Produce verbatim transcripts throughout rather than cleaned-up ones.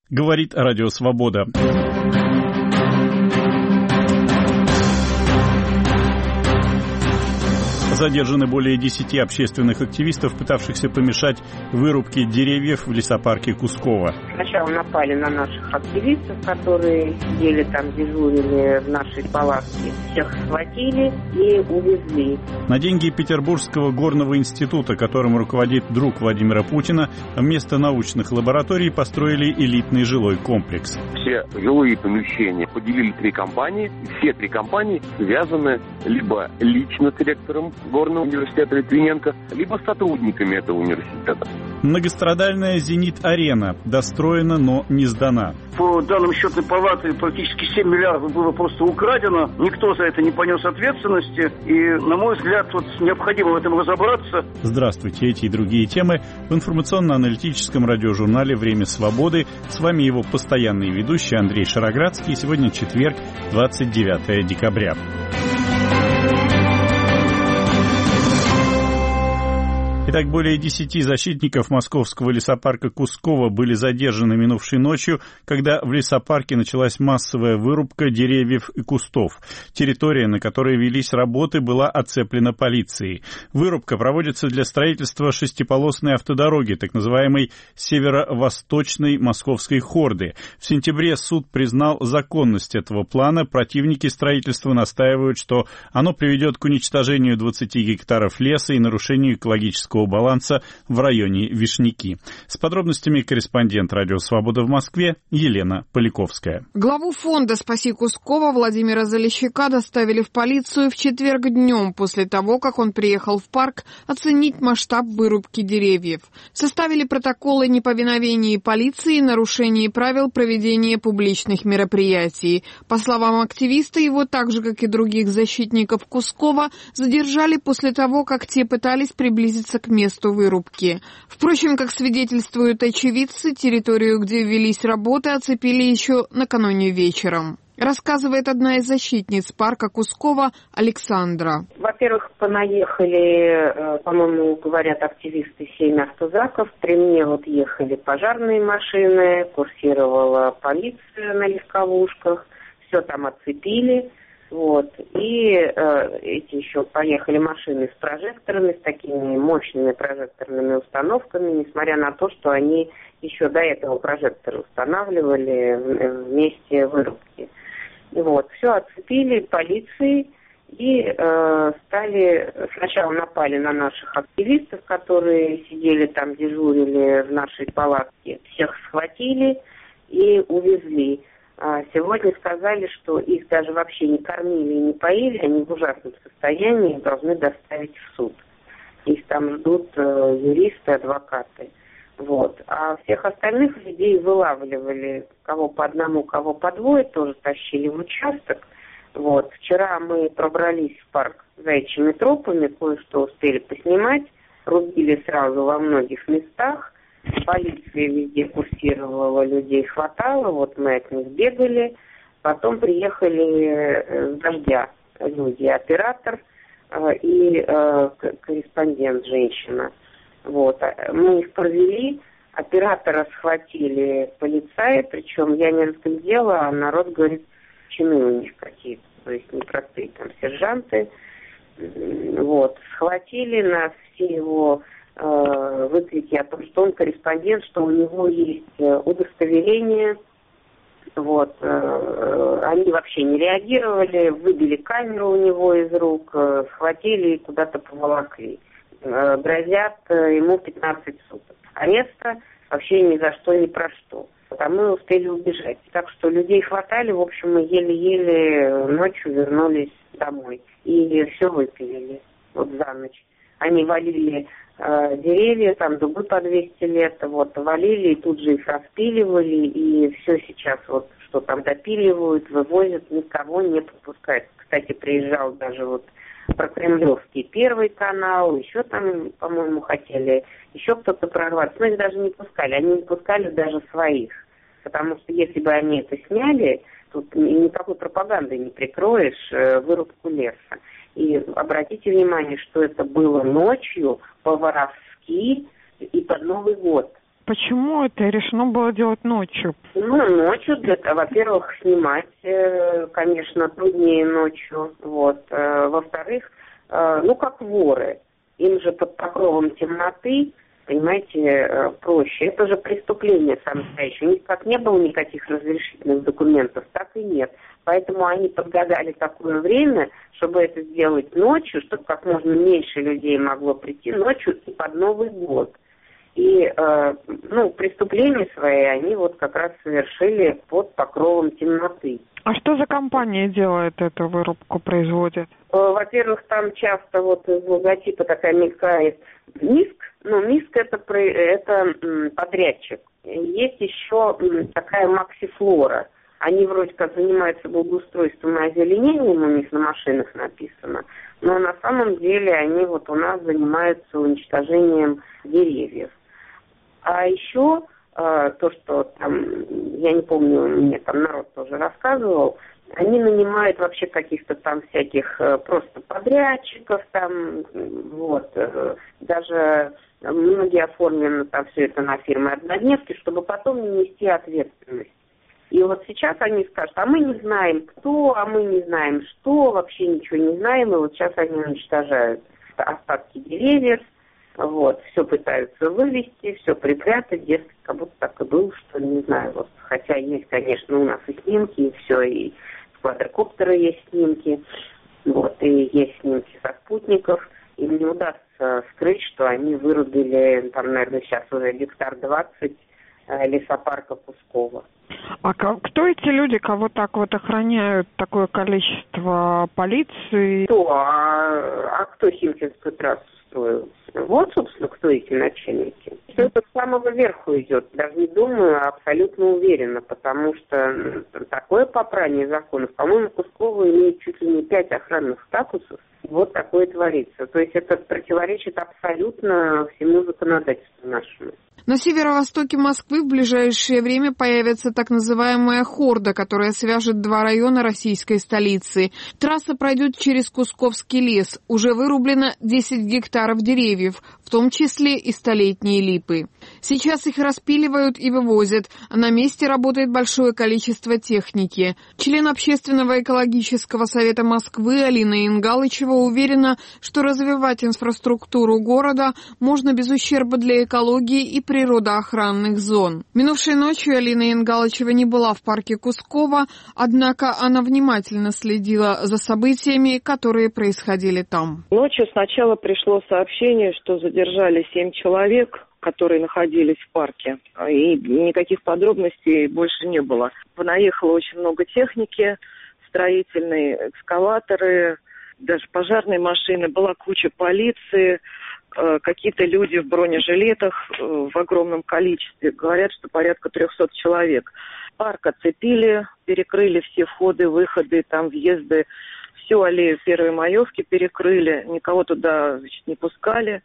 Говорит Радио Свобода. Задержаны более десяти общественных активистов, пытавшихся помешать вырубке деревьев в лесопарке Кусково. Сначала напали на наших активистов, которые сидели там, дежурили в нашей палатке. Всех схватили и увезли. На деньги Петербургского горного института, которым руководит друг Владимира Путина, вместо научных лабораторий построили элитный жилой комплекс. Все жилые помещения поделили три компании. И все три компании связаны либо лично с ректором Горного университета Литвиненко, либо сотрудниками этого университета. Многострадальная «Зенит-арена» достроена, но не сдана. По данным счетной палаты, практически семь миллиардов было просто украдено. Никто за это не понес ответственности. И, на мой взгляд, вот необходимо в этом разобраться. Здравствуйте. Эти и другие темы в информационно-аналитическом радиожурнале «Время свободы». С вами его постоянный ведущий Андрей Шароградский. Сегодня четверг, двадцать девятое декабря. Итак, более десяти защитников московского лесопарка Кусково были задержаны минувшей ночью, когда в лесопарке началась массовая вырубка деревьев и кустов. Территория, на которой велись работы, была оцеплена полицией. Вырубка проводится для строительства шестиполосной автодороги, так называемой северо-восточной московской хорды. В сентябре суд признал законность этого плана. Противники строительства настаивают, что оно приведет к уничтожению двадцати гектаров леса и нарушению экологического баланса в районе Вишняки. С подробностями корреспондент Радио Свобода в Москве Елена Поляковская. Главу фонда «Спаси Кусково» Владимира Залещука доставили в полицию в четверг днем после того, как он приехал в парк оценить масштаб вырубки деревьев. Составили протоколы о неповиновении полиции и нарушении правил проведения публичных мероприятий. По словам активиста, его так же, как и других защитников Кусково, задержали после того, как те пытались приблизиться к месту вырубки. Впрочем, как свидетельствуют очевидцы, территорию, где велись работы, оцепили еще накануне вечером. Рассказывает одна из защитниц парка Кусково Александра. Во-первых, понаехали, по-моему, говорят активисты, семь автозаков. При мне вот ехали пожарные машины, курсировала полиция на легковушках. Все там оцепили. Вот. И э, эти еще поехали машины с прожекторами, с такими мощными прожекторными установками, несмотря на то, что они еще до этого прожекторы устанавливали в, в месте вырубки. Вот. Все оцепили полицией и э, стали, сначала напали на наших активистов, которые сидели там, дежурили в нашей палатке. Всех схватили и увезли. Сегодня сказали, что их даже вообще не кормили и не поили, они в ужасном состоянии, должны доставить в суд. Их там ждут э, юристы, адвокаты. Вот. А всех остальных людей вылавливали, кого по одному, кого по двое, тоже тащили в участок. Вот. Вчера мы пробрались в парк заячьими тропами, кое-что успели поснимать, рубили сразу во многих местах. Полиция везде курсировала, людей хватало, вот мы от них бегали. Потом приехали с дождя люди, оператор и корреспондент, женщина. Вот. Мы их провели, оператора схватили полицаи, причем я не разглядела, а народ говорит, чины у них какие-то, то есть непростые там сержанты. Вот. Схватили нас, все его выкрики о том, что он корреспондент, что у него есть удостоверение. Вот. Они вообще не реагировали, выбили камеру у него из рук, схватили и куда-то поволокли. Грозят ему пятнадцать суток ареста, вообще ни за что, ни про что. А мы успели убежать. Так что людей хватали, в общем, мы еле-еле ночью вернулись домой. И все выпилили вот за ночь. Они валили э, деревья, там дубы по двести лет, вот, валили, и тут же их распиливали, и все сейчас вот, что там допиливают, вывозят, никого не подпускают. Кстати, приезжал даже вот прокремлевский Первый канал, еще там, по-моему, хотели, еще кто-то прорваться, но их даже не пускали, они не пускали даже своих, потому что если бы они это сняли, тут никакой пропагандой не прикроешь э, вырубку леса. И обратите внимание, что это было ночью, по-воровски и под Новый год. почему это решено было делать ночью? Ну, ночью, для, во-первых, снимать, конечно, труднее ночью, вот. Во-вторых, ну, как воры, им же под покровом темноты, понимаете, проще. Это же преступление сам настоящее. Как не было никаких разрешительных документов, так и нет. Поэтому они подгадали такое время, чтобы это сделать ночью, чтобы как можно меньше людей могло прийти ночью и под Новый год. И, э, ну, преступления свои они вот как раз совершили под покровом темноты. А что за компания делает эту вырубку, производит? Во-первых, там часто вот из логотипа такая мелькает МИСК. Ну, МИСК это, это подрядчик. Есть еще такая Максифлора. Они вроде как занимаются благоустройством и озеленением, у них на машинах написано. Но на самом деле они вот у нас занимаются уничтожением деревьев. А еще э, то, что там, я не помню, мне там народ тоже рассказывал, они нанимают вообще каких-то там всяких э, просто подрядчиков, там, вот, э, даже многие оформлены там все это на фирмы однодневки, чтобы потом не нести ответственность. И вот сейчас они скажут, а мы не знаем кто, а мы не знаем что, вообще ничего не знаем, и вот сейчас они уничтожают остатки деревьев, вот, все пытаются вывести, все припрятать, дескать, как будто так и было, что не знаю, вот, хотя есть, конечно, у нас и снимки, и все, и с квадрокоптера есть снимки, вот, и есть снимки со спутников, им не удастся скрыть, что они вырубили, там, наверное, сейчас уже гектар двадцать лесопарка Кусково. А кто эти люди, кого так вот охраняют такое количество полиции? Кто? А, а кто Химкинскую трассу строил? Вот, собственно, кто эти начальники. Все это с самого верху идет. Даже не думаю, а абсолютно уверена, потому что такое попрание законов. По-моему, Кусково имеет чуть ли не пять охранных статусов. Вот такое творится. То есть это противоречит абсолютно всему законодательству нашему. На северо-востоке Москвы в ближайшее время появится так называемая «Хорда», которая свяжет два района российской столицы. Трасса пройдет через Кусковский лес. Уже вырублено десять гектаров деревьев, в том числе и столетние липы. Сейчас их распиливают и вывозят. На месте работает большое количество техники. Член Общественного экологического совета Москвы Алина Ингалычева уверена, что развивать инфраструктуру города можно без ущерба для экологии и природоохранных зон. Минувшей ночью Алина Ингалычева не была в парке Кусково, однако она внимательно следила за событиями, которые происходили там. Ночью сначала пришло сообщение, что задержали семь человек, которые находились в парке, и никаких подробностей больше не было. Понаехало очень много техники, строительные экскаваторы, даже пожарные машины, была куча полиции, какие-то люди в бронежилетах в огромном количестве. Говорят, что порядка трехсот человек. Парк оцепили, перекрыли все входы, выходы, там въезды. Всю аллею Первой Маевки перекрыли, никого туда, значит, не пускали.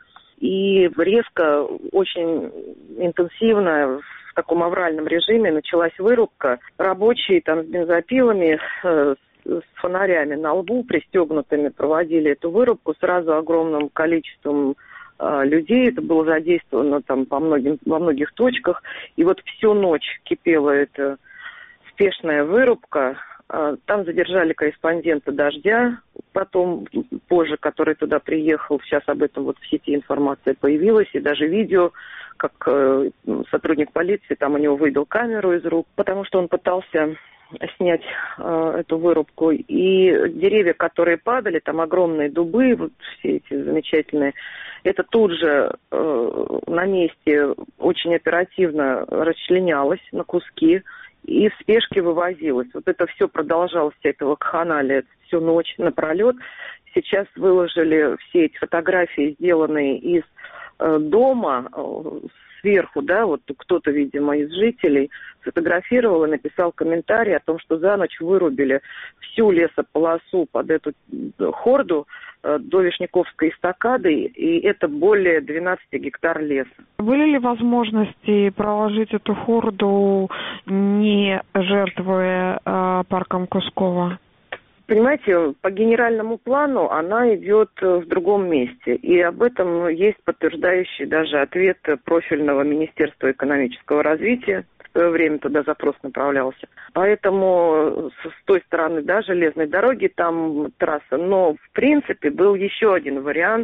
И резко, очень интенсивно, в таком авральном режиме началась вырубка. Рабочие там с бензопилами, с с фонарями на лбу пристегнутыми проводили эту вырубку сразу огромным количеством э, людей. Это было задействовано там по многим, во многих точках. И вот всю ночь кипела эта спешная вырубка. Э, там задержали корреспондента «Дождя», потом позже, который туда приехал. Сейчас об этом вот в сети информация появилась. И даже видео, как э, сотрудник полиции, там у него выбил камеру из рук, потому что он пытался снять э, эту вырубку. И деревья, которые падали, там огромные дубы, вот все эти замечательные, это тут же э, на месте очень оперативно расчленялось на куски и в спешке вывозилось. Вот это все продолжалось, вся эта вакханалия всю ночь напролет. Сейчас выложили все эти фотографии, сделанные из э, дома, э, сверху, да, вот кто-то, видимо, из жителей сфотографировал и написал комментарий о том, что за ночь вырубили всю лесополосу под эту хорду э, до Вишняковской эстакады, и это более двенадцати гектар леса. Были ли возможности проложить эту хорду, не жертвуя э, парком Кусково? Понимаете, по генеральному плану она идет в другом месте. И об этом есть подтверждающий даже ответ профильного Министерства экономического развития. В свое время туда запрос направлялся. Поэтому с той стороны, да, железной дороги там трасса. Но, в принципе, был еще один вариант,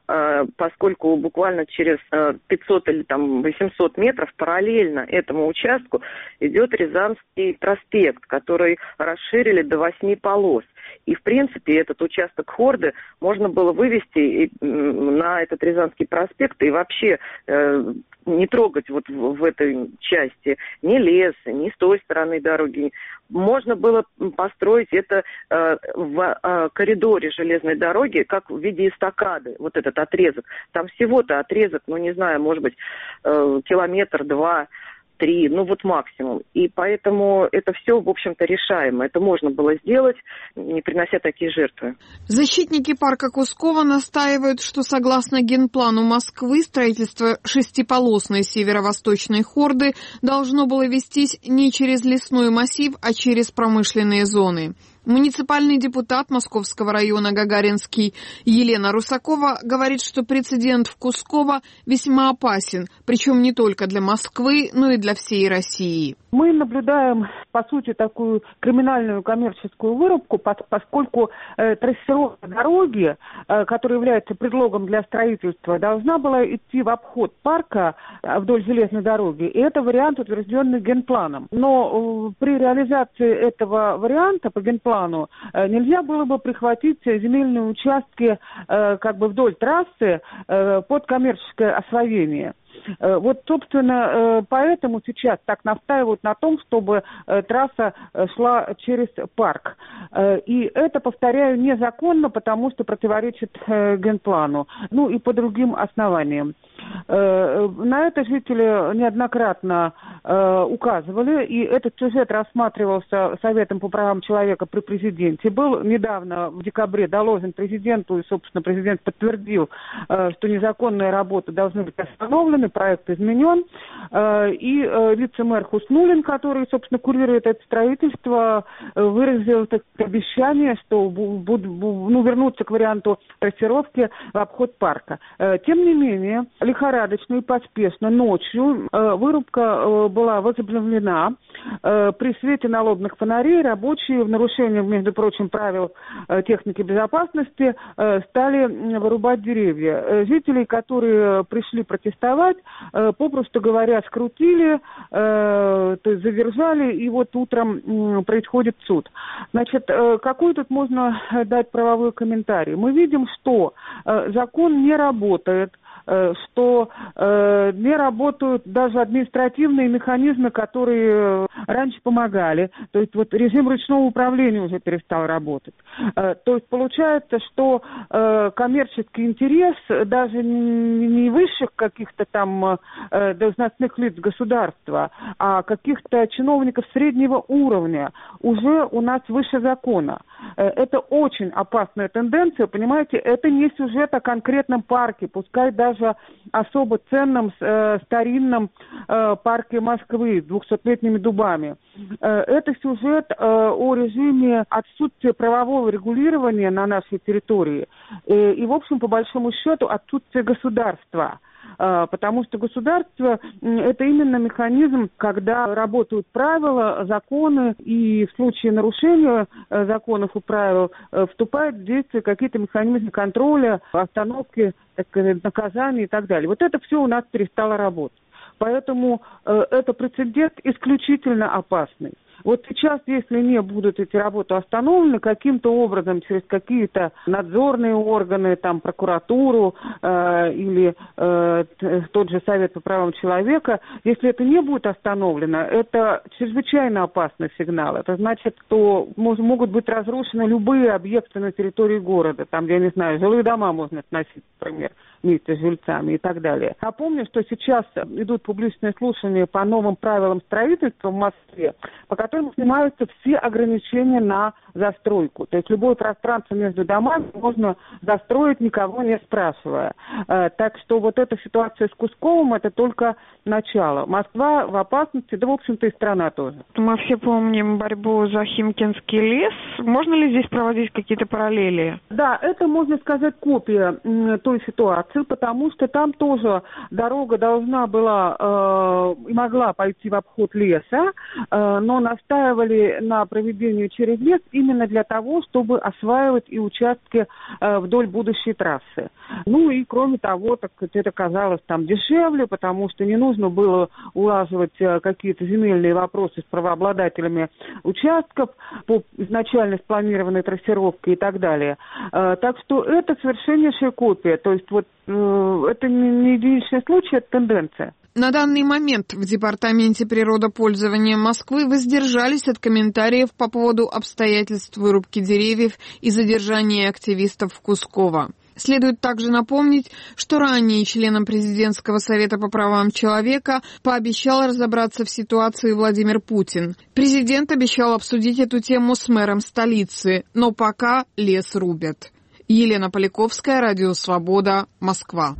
поскольку буквально через пятьсот или там восемьсот метров параллельно этому участку идет Рязанский проспект, который расширили до восьми полос. И, в принципе, этот участок Хорды можно было вывести на этот Рязанский проспект и вообще э, не трогать вот в, в этой части ни лес, ни с той стороны дороги. Можно было построить это э, в э, коридоре железной дороги, как в виде эстакады, вот этот отрезок. Там всего-то отрезок, ну, не знаю, может быть, э, километр-два, три, ну вот максимум. И поэтому это все, в общем-то, решаемо. Это можно было сделать, не принося такие жертвы. Защитники парка Кускова настаивают, что согласно генплану Москвы строительство шестиполосной северо-восточной хорды должно было вестись не через лесной массив, а через промышленные зоны. Муниципальный депутат Московского района Гагаринский Елена Русакова говорит, что прецедент в Кусково весьма опасен, причем не только для Москвы, но и для всей России. Мы наблюдаем, по сути, такую криминальную коммерческую вырубку, поскольку э, трассировка дороги, э, которая является предлогом для строительства, должна была идти в обход парка э, вдоль железной дороги. И это вариант, утвержденный генпланом. Но э, при реализации этого варианта по генплану э, нельзя было бы прихватить земельные участки э, как бы вдоль трассы э, под коммерческое освоение. Вот, собственно, поэтому сейчас так настаивают на том, чтобы трасса шла через парк. И это, повторяю, незаконно, потому что противоречит генплану, ну и по другим основаниям. На это жители неоднократно указывали, и этот сюжет рассматривался Советом по правам человека при президенте. Был недавно, в декабре, доложен президенту, и, собственно, президент подтвердил, что незаконные работы должны быть остановлены, проект изменен, и вице-мэр Хуснуллин, который, собственно, курирует это строительство, выразил обещание, что будут, ну, вернуться к варианту трассировки в обход парка. Тем не менее, лихорадочно и поспешно ночью вырубка была возобновлена. При свете налобных фонарей рабочие в нарушение, между прочим, правил техники безопасности стали вырубать деревья. Жители, которые пришли протестовать, попросту говоря, скрутили, то есть задержали, и вот утром происходит суд. Значит, какой тут можно дать правовой комментарий? Мы видим, что закон не работает, что э, не работают даже административные механизмы, которые раньше помогали. То есть вот режим ручного управления уже перестал работать. Э, то есть получается, что э, коммерческий интерес даже не, не высших каких-то там э, должностных лиц государства, а каких-то чиновников среднего уровня уже у нас выше закона. Э, это очень опасная тенденция, понимаете, это не сюжет о конкретном парке, пускай даже особо ценном э, старинном э, парке Москвы с двухсотлетними дубами. Э, это сюжет э, о режиме отсутствия правового регулирования на нашей территории э, и, в общем, по большому счету, отсутствие государства. Потому что государство – это именно механизм, когда работают правила, законы, и в случае нарушения законов и правил вступают в действие какие-то механизмы контроля, остановки, так сказать, наказания и так далее. Вот это все у нас перестало работать. Поэтому это прецедент исключительно опасный. Вот сейчас, если не будут эти работы остановлены, каким-то образом через какие-то надзорные органы, там, прокуратуру э, или э, тот же Совет по правам человека, если это не будет остановлено, это чрезвычайно опасный сигнал. Это значит, что мож, могут быть разрушены любые объекты на территории города, там, я не знаю, жилые дома можно сносить, например, вместе с жильцами и так далее. Напомню, что сейчас идут публичные слушания по новым правилам строительства в Москве, по которым снимаются все ограничения на застройку. То есть любое пространство между домами можно застроить, никого не спрашивая. Так что вот эта ситуация с Кусковым – это только начало. Москва в опасности, да, в общем-то, и страна тоже. Мы все помним борьбу за Химкинский лес. Можно ли здесь проводить какие-то параллели? Да, это, можно сказать, копия м, той ситуации, потому что там тоже дорога должна была э, и могла пойти в обход леса, э, но настаивали на проведении через лес именно для того, чтобы осваивать и участки э, вдоль будущей трассы. Ну и кроме того, так это казалось там дешевле, потому что не нужно было улаживать э, какие-то земельные вопросы с правообладателями участков по изначально спланированной трассировке и так далее. Э, так что это совершеннейшая копия. То есть вот э, это не, не единичный случай, это тенденция. На данный момент в Департаменте природопользования Москвы воздержались от комментариев по поводу обстоятельств вырубки деревьев и задержания активистов Кускова. Следует также напомнить, что ранее членом Президентского совета по правам человека пообещал разобраться в ситуации Владимир Путин. Президент обещал обсудить эту тему с мэром столицы, но пока лес рубят. Елена Поляковская, Радио Свобода, Москва.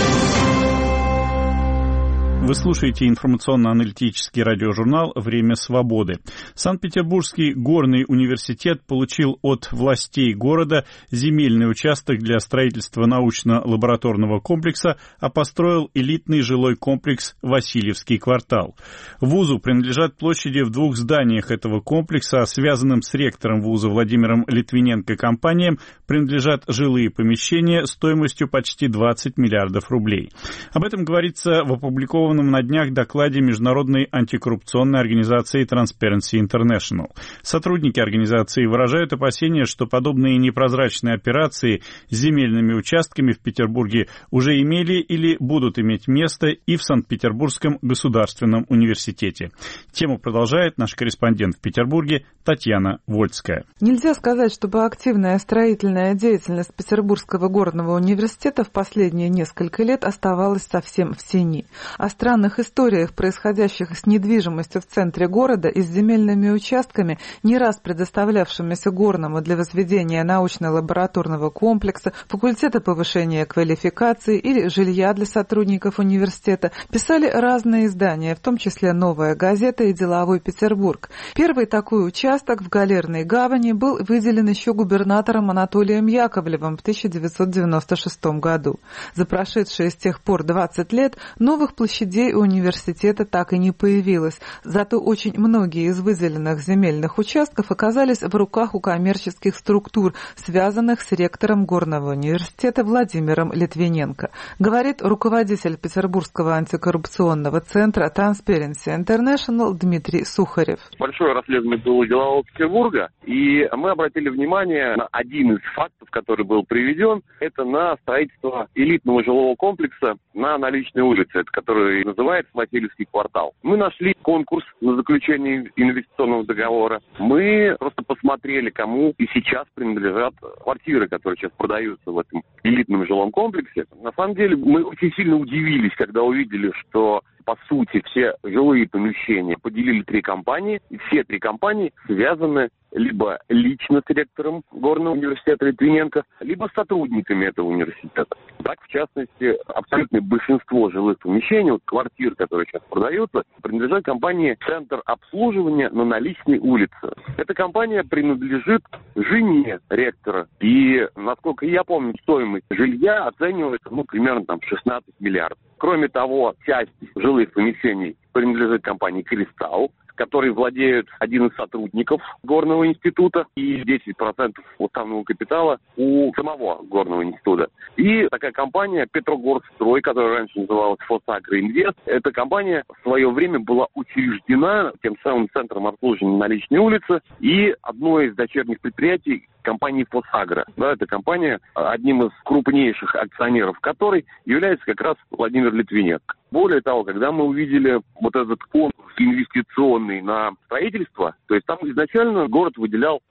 Вы слушаете информационно-аналитический радиожурнал «Время свободы». Санкт-Петербургский горный университет получил от властей города земельный участок для строительства научно-лабораторного комплекса, а построил элитный жилой комплекс «Васильевский квартал». Вузу принадлежат площади в двух зданиях этого комплекса, а связанным с ректором вуза Владимиром Литвиненко компаниям принадлежат жилые помещения стоимостью почти двадцать миллиардов рублей. Об этом говорится в опубликованном на днях докладе Международной антикоррупционной организации Transparency International. Сотрудники организации выражают опасения, что подобные непрозрачные операции с земельными участками в Петербурге уже имели или будут иметь место и в Санкт-Петербургском государственном университете. Тему продолжает наш корреспондент в Петербурге Татьяна Вольская. Нельзя сказать, чтобы активная строительная деятельность Петербургского горного университета в последние несколько лет оставалась совсем в тени. О странных историях, происходящих с недвижимостью в центре города и с земельными участками, не раз предоставлявшимися горному для возведения научно-лабораторного комплекса, факультета повышения квалификации или жилья для сотрудников университета, писали разные издания, в том числе «Новая газета» и «Деловой Петербург». Первый такой участок в Галерной гавани был выделен еще губернатором Анатолием Яковлевым в тысяча девятьсот девяносто шестом году. За прошедшие с тех пор двадцать лет новых площадей у университета так и не появилось. Зато очень многие из выделенных земельных участков оказались в руках у коммерческих структур, связанных с ректором Горного университета Владимиром Литвиненко, говорит руководитель Петербургского антикоррупционного центра Transparency International Дмитрий Сухарев. Большое расследование было Делового Петербурга, и мы обратили внимание на один из фактов, который был приведен, это на строительство элитного жилого комплекса на Наличной улице, это который называется Васильевский квартал. Мы нашли конкурс на заключение инвестиционного договора. Мы просто посмотрели, кому и сейчас принадлежат квартиры, которые сейчас продаются в этом элитном жилом комплексе. На самом деле мы очень сильно удивились, когда увидели, что по сути все жилые помещения поделили три компании, и все три компании связаны либо лично с ректором Горного университета Литвиненко, либо с сотрудниками этого университета. Так, в частности, абсолютное большинство жилых помещений, вот квартир, которые сейчас продаются, принадлежат компании «Центр обслуживания» на Наличной улице. Эта компания принадлежит жене ректора. И, насколько я помню, стоимость жилья оценивается, ну, примерно там шестнадцать миллиардов. Кроме того, часть жилых помещений принадлежит компании «Кристалл», которой владеют один из сотрудников Горного института, и десять процентов уставного капитала у самого Горного института. И такая компания «Петрогорстрой», которая раньше называлась «Фосагро Инвест». Эта компания в свое время была учреждена тем самым центром обслуживания на Наличной улице, и одно из дочерних предприятий компании «Фосагро». Да, эта компания, одним из крупнейших акционеров которой является как раз Владимир Литвиненко. Более того, когда мы увидели вот этот конкурс инвестиционный на строительство, то есть там изначально город выделял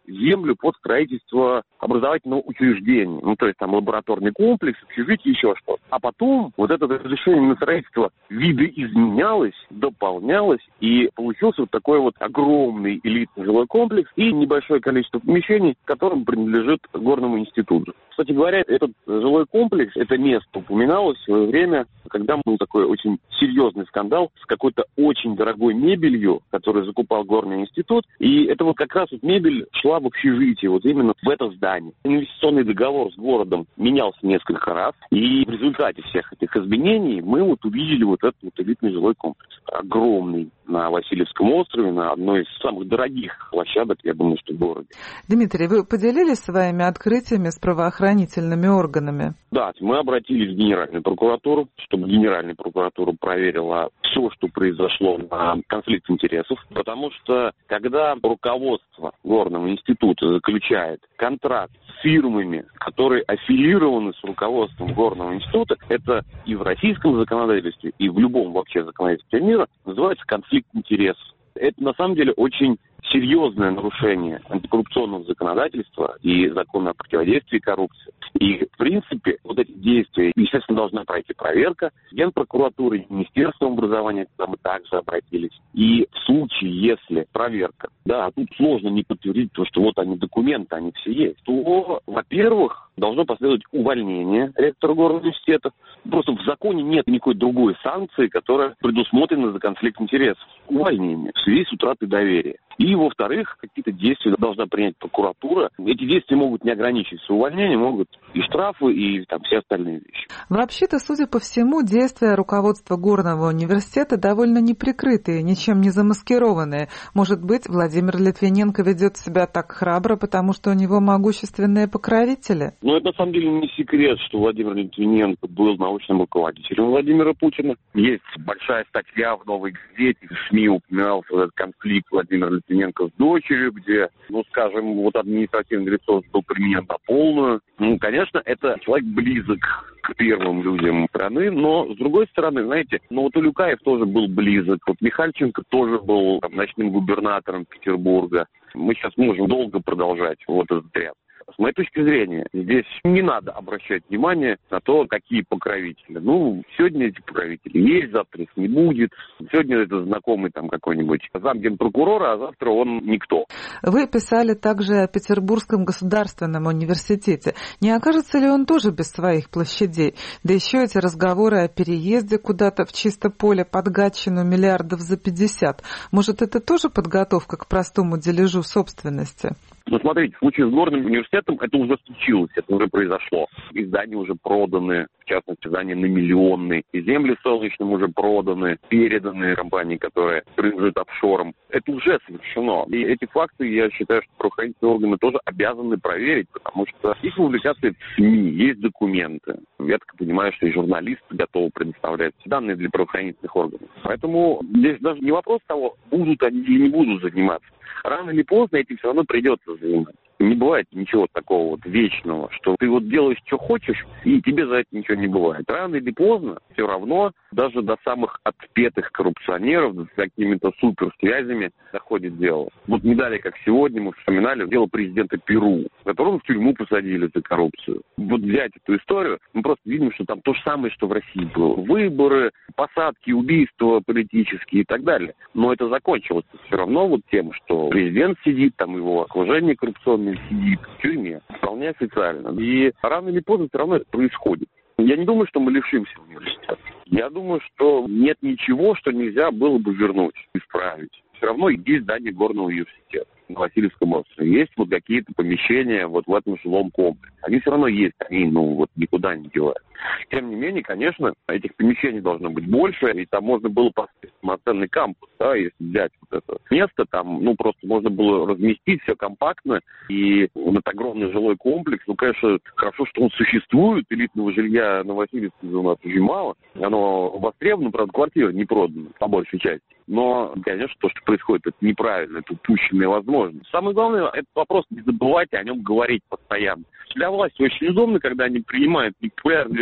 землю под строительство образовательного учреждения. Ну, то есть там лабораторный комплекс, общежитие, еще что-то. А потом вот это разрешение на строительство видоизменялось, дополнялось, и получился вот такой вот огромный элитный жилой комплекс и небольшое количество помещений, которым принадлежит Горному институту. Кстати говоря, этот жилой комплекс, это место упоминалось в свое время, когда был такой очень серьезный скандал с какой-то очень дорогой мебелью, которую закупал Горный институт. И это вот как раз вот мебель шла в общежитие, вот именно в это здание. Инвестиционный договор с городом менялся несколько раз. И в результате всех этих изменений мы вот увидели вот этот вот элитный жилой комплекс. Огромный, на Васильевском острове, на одной из самых дорогих площадок, я думаю, что в городе. Дмитрий, вы поделились своими открытиями с правоохранительными органами? Да, мы обратились в Генеральную прокуратуру, чтобы Генеральная прокуратура проверила все, что произошло на конфликт интересов, потому что когда руководство Горного института заключает контракт с фирмами, которые аффилированы с руководством Горного института, это и в российском законодательстве, и в любом вообще законодательстве мира называется конфликт интересов. Это на самом деле очень серьезное нарушение антикоррупционного законодательства и закона о противодействии коррупции. И, в принципе, вот эти действия, естественно, должна пройти проверка Генпрокуратуры, Министерством образования, куда мы также обратились. И в случае, если проверка, да, тут сложно не подтвердить то, что вот они документы, они все есть, то, во-первых, должно последовать увольнение ректора Горного университета. Просто в законе нет никакой другой санкции, которая предусмотрена за конфликт интересов. Увольнение в связи с утратой доверия. И, во-вторых, какие-то действия должна принять прокуратура. Эти действия могут не ограничиваться увольнением, могут и штрафы, и там все остальные вещи. Вообще-то, судя по всему, действия руководства Горного университета довольно неприкрытые, ничем не замаскированные. Может быть, Владимир Литвиненко ведет себя так храбро, потому что у него могущественные покровители? Ну, это на самом деле не секрет, что Владимир Литвиненко был научным руководителем Владимира Путина. Есть большая статья в «Новой газете», в СМИ упоминался этот конфликт Владимира Литвиненко с дочерью, где, ну, скажем, вот административный ресурс был применен на полную. Ну, конечно, это человек близок к первым людям страны, но, с другой стороны, знаете, ну, вот Улюкаев тоже был близок, вот Михальченко тоже был там ночным губернатором Петербурга. Мы сейчас можем долго продолжать вот этот ряд. С моей точки зрения, здесь не надо обращать внимание на то, какие покровители. Ну, сегодня эти покровители есть, завтра их не будет. Сегодня это знакомый там какой-нибудь замгенпрокурора, а завтра он никто. Вы писали также о Петербургском государственном университете. Не окажется ли он тоже без своих площадей? Да еще эти разговоры о переезде куда-то в чисто поле под Гатчину миллиардов за пятьдесят. Может, это тоже подготовка к простому дележу собственности? Ну, смотрите, в случае с Горным университетом это уже случилось, это уже произошло. И здания уже проданы, в частности, здания на миллионные. И земли в Солнечном уже проданы, переданы компании, которые принадлежат офшорам. Это уже совершено. И эти факты, я считаю, что правоохранительные органы тоже обязаны проверить, потому что есть публикации в СМИ, есть документы. Я так понимаю, что и журналисты готовы предоставлять данные для правоохранительных органов. Поэтому здесь даже не вопрос того, будут они или не будут заниматься. Рано или поздно этим все равно придется заниматься. Не бывает ничего такого вот вечного, что ты вот делаешь, что хочешь, и тебе за это ничего не бывает. Рано или поздно все равно даже до самых отпетых коррупционеров, с какими-то суперсвязями доходит дело. Вот не далее, как сегодня, мы вспоминали дело президента Перу, которого в тюрьму посадили за коррупцию. Вот взять эту историю, мы просто видим, что там то же самое, что в России было. Выборы, посадки, убийства политические и так далее. Но это закончилось все равно вот тем, что президент сидит, там его окружение коррупционное сидит в тюрьме, вполне официально. И рано или поздно все равно это происходит. Я не думаю, что мы лишимся университета. Я думаю, что нет ничего, что нельзя было бы вернуть, исправить. Все равно есть здание Горного университета на Васильевском острове. Есть вот какие-то помещения вот в этом жилом комплексе. Они все равно есть, они, ну, вот никуда не девают. Тем не менее, конечно, этих помещений должно быть больше, и там можно было поставить самоценный кампус, да, если взять вот это место, там, ну, просто можно было разместить все компактно, и вот огромный жилой комплекс, ну, конечно, хорошо, что он существует, элитного жилья на Васильевском у нас очень мало, оно востребовано, правда, квартиры не проданы, по большей части. Но, конечно, то, что происходит, это неправильно, это упущенная возможность. Самое главное, этот вопрос не забывать, о нем говорить постоянно. Для власти очень удобно, когда они принимают непопулярные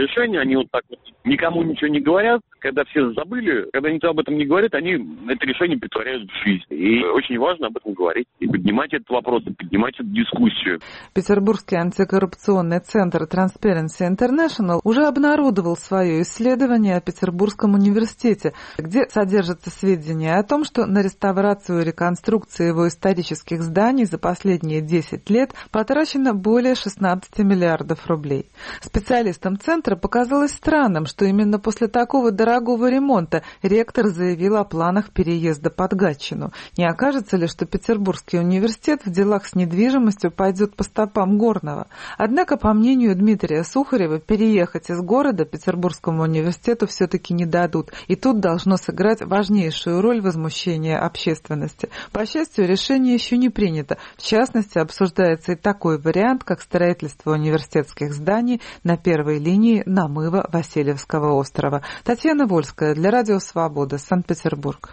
решение, они вот так вот никому ничего не говорят. Когда все забыли, когда никто об этом не говорит, они это решение притворяют в жизнь. И очень важно об этом говорить и поднимать этот вопрос, и поднимать эту дискуссию. Петербургский антикоррупционный центр Transparency International уже обнародовал свое исследование о Петербургском университете, где содержатся сведения о том, что на реставрацию и реконструкцию его исторических зданий за последние десять лет потрачено более шестнадцати миллиардов рублей. Специалистам центра показалось странным, что именно после такого дорогого ремонта ректор заявил о планах переезда под Гатчину. Не окажется ли, что Петербургский университет в делах с недвижимостью пойдет по стопам Горного? Однако, по мнению Дмитрия Сухарева, переехать из города Петербургскому университету все-таки не дадут. И тут должно сыграть важнейшую роль возмущения общественности. По счастью, решение еще не принято. В частности, обсуждается и такой вариант, как строительство университетских зданий на первой линии намыва Васильевского острова. Татьяна Вольская для Радио Свобода, Санкт-Петербург.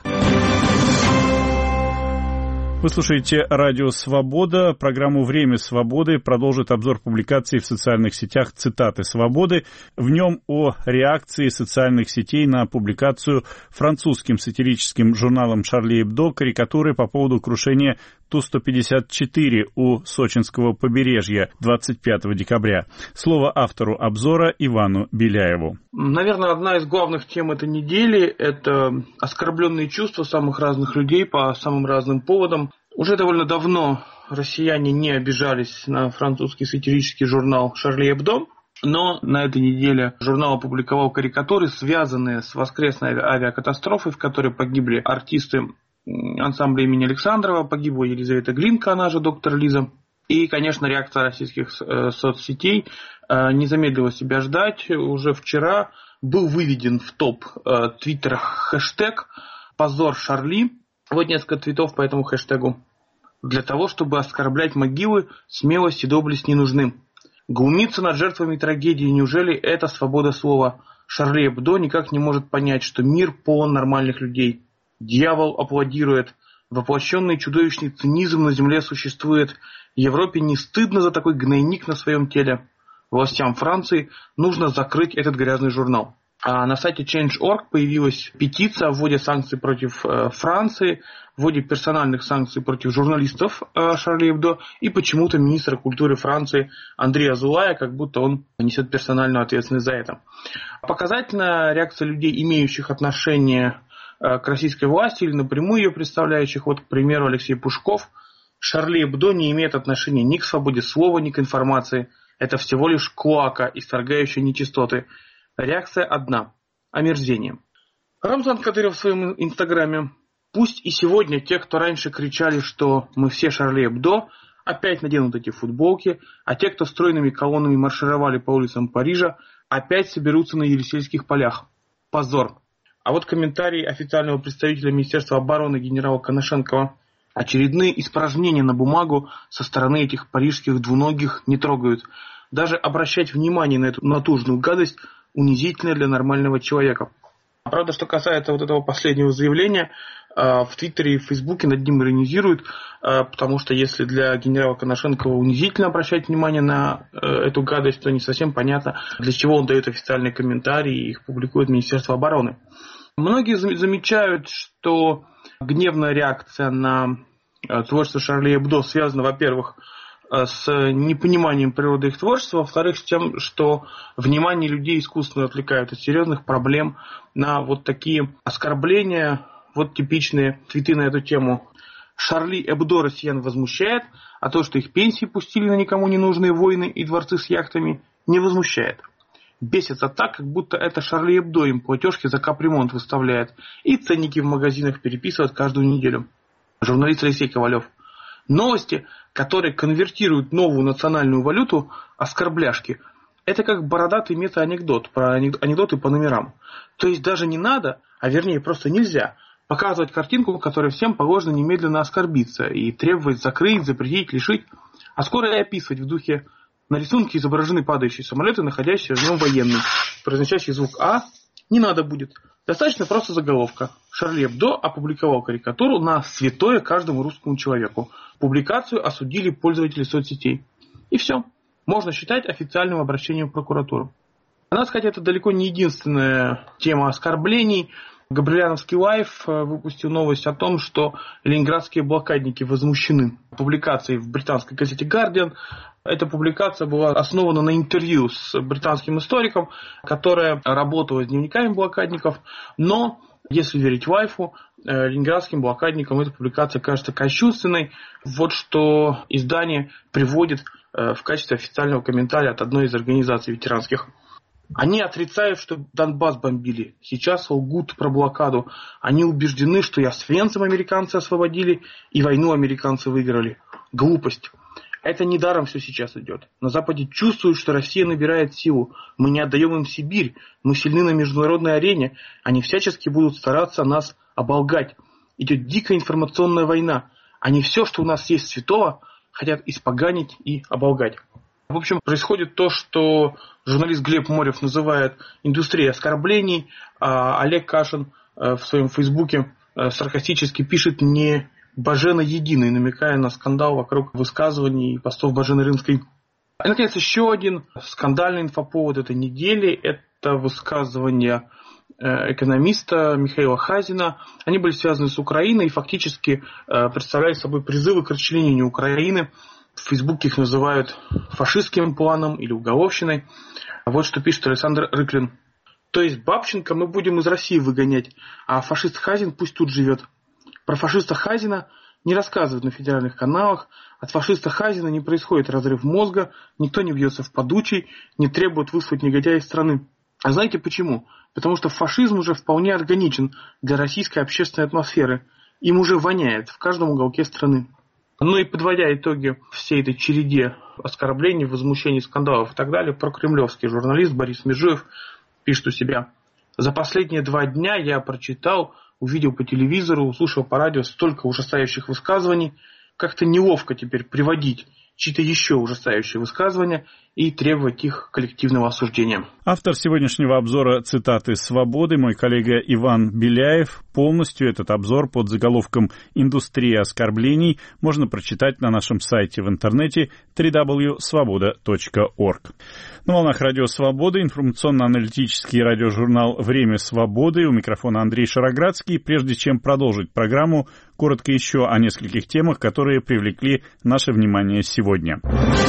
Вы слушаете Радио Свобода. Программу «Время свободы» продолжит обзор публикаций в социальных сетях «Цитаты свободы». В нем о реакции социальных сетей на публикацию французским сатирическим журналом «Шарли Эбдо» карикатуры по поводу крушения Ту сто пятьдесят четыре у сочинского побережья двадцать пятого декабря. Слово автору обзора Ивану Беляеву. Наверное, одна из главных тем этой недели – это оскорбленные чувства самых разных людей по самым разным поводам. Уже довольно давно россияне не обижались на французский сатирический журнал «Шарли Эбдо», но на этой неделе журнал опубликовал карикатуры, связанные с воскресной авиакатастрофой, в которой погибли артисты ансамбля имени Александрова, погибла Елизавета Глинка, она же доктор Лиза. И, конечно, реакция российских соцсетей не замедлила себя ждать. Уже вчера был выведен в топ твиттера хэштег «Позор Шарли». Вот несколько твитов по этому хэштегу. Для того, чтобы оскорблять могилы, смелость и доблесть не нужны. Глумиться над жертвами трагедии, неужели это свобода слова? Шарли Эбдо никак не может понять, что мир полон нормальных людей. Дьявол аплодирует. Воплощенный чудовищный цинизм на земле существует. Европе не стыдно за такой гнойник на своем теле. Властям Франции нужно закрыть этот грязный журнал. А на сайте чейндж точка орг появилась петиция о вводе санкций против э, Франции, вводе персональных санкций против журналистов э, Шарли Эбдо и почему-то министра культуры Франции Андрея Зулая, как будто он несет персональную ответственность за это. Показательная реакция людей, имеющих отношение к российской власти или напрямую ее представляющих. Вот, к примеру, Алексей Пушков. Шарли Эбдо не имеет отношения ни к свободе слова, ни к информации. Это всего лишь клоака, исторгающая нечистоты. Реакция одна – омерзение. Рамзан Кадыров в своем инстаграме. Пусть и сегодня те, кто раньше кричали, что мы все Шарли Эбдо, опять наденут эти футболки, а те, кто стройными колоннами маршировали по улицам Парижа, опять соберутся на Елисейских полях. Позор. А вот комментарий официального представителя Министерства обороны генерала Коношенкова. Очередные испражнения на бумагу со стороны этих парижских двуногих не трогают. Даже обращать внимание на эту натужную гадость унизительно для нормального человека. Правда, что касается вот этого последнего заявления, в Твиттере и в Фейсбуке над ним иронизируют, потому что если для генерала Коношенкова унизительно обращать внимание на эту гадость, то не совсем понятно, для чего он дает официальные комментарии и их публикует Министерство обороны. Многие замечают, что гневная реакция на творчество Шарли Эбдо связана, во-первых, с непониманием природы их творчества, во-вторых, с тем, что внимание людей искусственно отвлекают от серьезных проблем на вот такие оскорбления, вот типичные твиты на эту тему. Шарли Эбдо россиян возмущает, а то, что их пенсии пустили на никому не нужные войны и дворцы с яхтами, не возмущает. Бесится так, как будто это Шарли Эбдо им платежки за капремонт выставляет и ценники в магазинах переписывает каждую неделю. Журналист Алексей Ковалев. Новости, которые конвертируют новую национальную валюту, оскорбляшки, это как бородатый мета-анекдот про анекдоты по номерам. То есть даже не надо, а вернее просто нельзя, показывать картинку, которой всем положено немедленно оскорбиться и требовать закрыть, запретить, лишить, а скоро и описывать в духе: на рисунке изображены падающие самолеты, находящиеся в нем военные, произносящий звук «А», не надо будет. Достаточно просто заголовка. Шарли Эбдо опубликовал карикатуру на святое каждому русскому человеку. Публикацию осудили пользователи соцсетей. И все. Можно считать официальным обращением в прокуратуру. Надо сказать, это далеко не единственная тема оскорблений. Габриляновский Лайф выпустил новость о том, что ленинградские блокадники возмущены публикацией в британской газете «Гардиан». Эта публикация была основана на интервью с британским историком, которая работала с дневниками блокадников, но, если верить Лайфу, ленинградским блокадникам эта публикация кажется кощунственной. Вот что издание приводит в качестве официального комментария от одной из организаций ветеранских. Они отрицают, что Донбасс бомбили. Сейчас лгут про блокаду. Они убеждены, что и Освенцим американцы освободили, и войну американцы выиграли. Глупость. Это недаром все сейчас идет. На Западе чувствуют, что Россия набирает силу. Мы не отдаем им Сибирь. Мы сильны на международной арене. Они всячески будут стараться нас оболгать. Идет дикая информационная война. Они все, что у нас есть святого, хотят испоганить и оболгать. В общем, происходит то, что журналист Глеб Морев называет индустрией оскорблений, а Олег Кашин в своем фейсбуке саркастически пишет «не Божена единой», намекая на скандал вокруг высказываний и постов Божены Рынской. И, наконец, еще один скандальный инфоповод этой недели – это высказывание экономиста Михаила Хазина. Они были связаны с Украиной и фактически представляли собой призывы к расчленению Украины. В Фейсбуке их называют фашистским планом или уголовщиной. Вот что пишет Александр Рыклин. То есть Бабченко мы будем из России выгонять, а фашист Хазин пусть тут живет. Про фашиста Хазина не рассказывают на федеральных каналах. От фашиста Хазина не происходит разрыв мозга, никто не бьется в подучий, не требует выслать негодяя из страны. А знаете почему? Потому что фашизм уже вполне органичен для российской общественной атмосферы. Им уже воняет в каждом уголке страны. Ну и подводя итоги всей этой череде оскорблений, возмущений, скандалов и так далее, прокремлевский журналист Борис Межуев пишет у себя: «За последние два дня я прочитал, увидел по телевизору, услышал по радио столько ужасающих высказываний. Как-то неловко теперь приводить чьи-то еще ужасающие высказывания и требовать их коллективного осуждения». Автор сегодняшнего обзора цитаты «Свободы» мой коллега Иван Беляев. Полностью этот обзор под заголовком «Индустрия оскорблений» можно прочитать на нашем сайте в интернете дабл ю дабл ю дабл ю точка свобода точка орг. На волнах Радио Свободы информационно-аналитический радиожурнал «Время свободы». У микрофона Андрей Шароградский. Прежде чем продолжить программу, коротко еще о нескольких темах, которые привлекли наше внимание сегодня.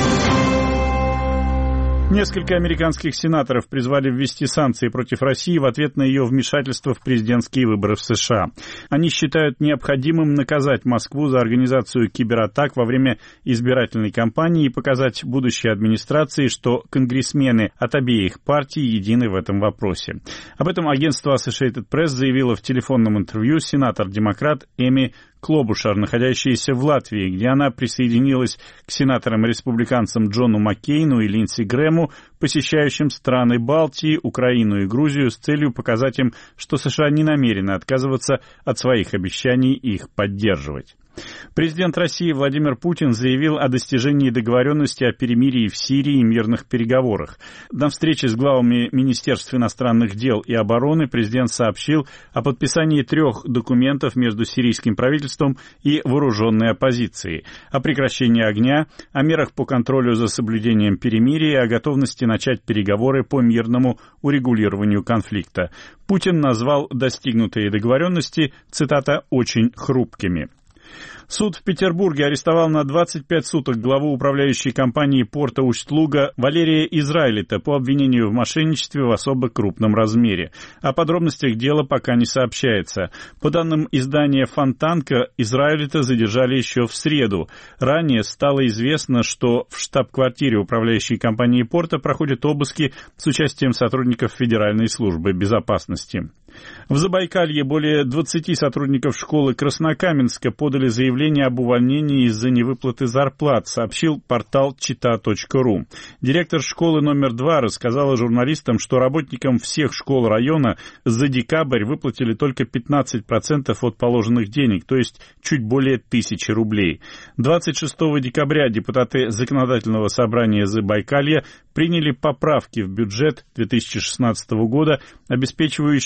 Несколько американских сенаторов призвали ввести санкции против России в ответ на ее вмешательство в президентские выборы в США. Они считают необходимым наказать Москву за организацию кибератак во время избирательной кампании и показать будущей администрации, что конгрессмены от обеих партий едины в этом вопросе. Об этом агентство Associated Press заявило в телефонном интервью сенатор-демократ Эми Клобушар, находящаяся в Латвии, где она присоединилась к сенаторам-республиканцам Джону Маккейну и Линдси Грэму, посещающим страны Балтии, Украину и Грузию с целью показать им, что США не намерены отказываться от своих обещаний их поддерживать. Президент России Владимир Путин заявил о достижении договоренности о перемирии в Сирии и мирных переговорах. На встрече с главами Министерств иностранных дел и обороны президент сообщил о подписании трех документов между сирийским правительством и вооруженной оппозицией, о прекращении огня, о мерах по контролю за соблюдением перемирия и о готовности начать переговоры по мирному урегулированию конфликта. Путин назвал достигнутые договоренности, цитата, «очень хрупкими». Суд в Петербурге арестовал на двадцать пять суток главу управляющей компании порта Усть-Луга Валерия Израилита по обвинению в мошенничестве в особо крупном размере. О подробностях дела пока не сообщается. По данным издания «Фонтанка», Израилита задержали еще в среду. Ранее стало известно, что в штаб-квартире управляющей компании порта проходят обыски с участием сотрудников Федеральной службы безопасности. В Забайкалье более двадцати сотрудников школы Краснокаменска подали заявление об увольнении из-за невыплаты зарплат, сообщил портал чита точка ру. Директор школы номер два рассказала журналистам, что работникам всех школ района за декабрь выплатили только пятнадцать процентов от положенных денег, то есть чуть более тысячи рублей. двадцать шестого декабря депутаты Законодательного собрания Забайкалья приняли поправки в бюджет две тысячи шестнадцатого года, обеспечивающие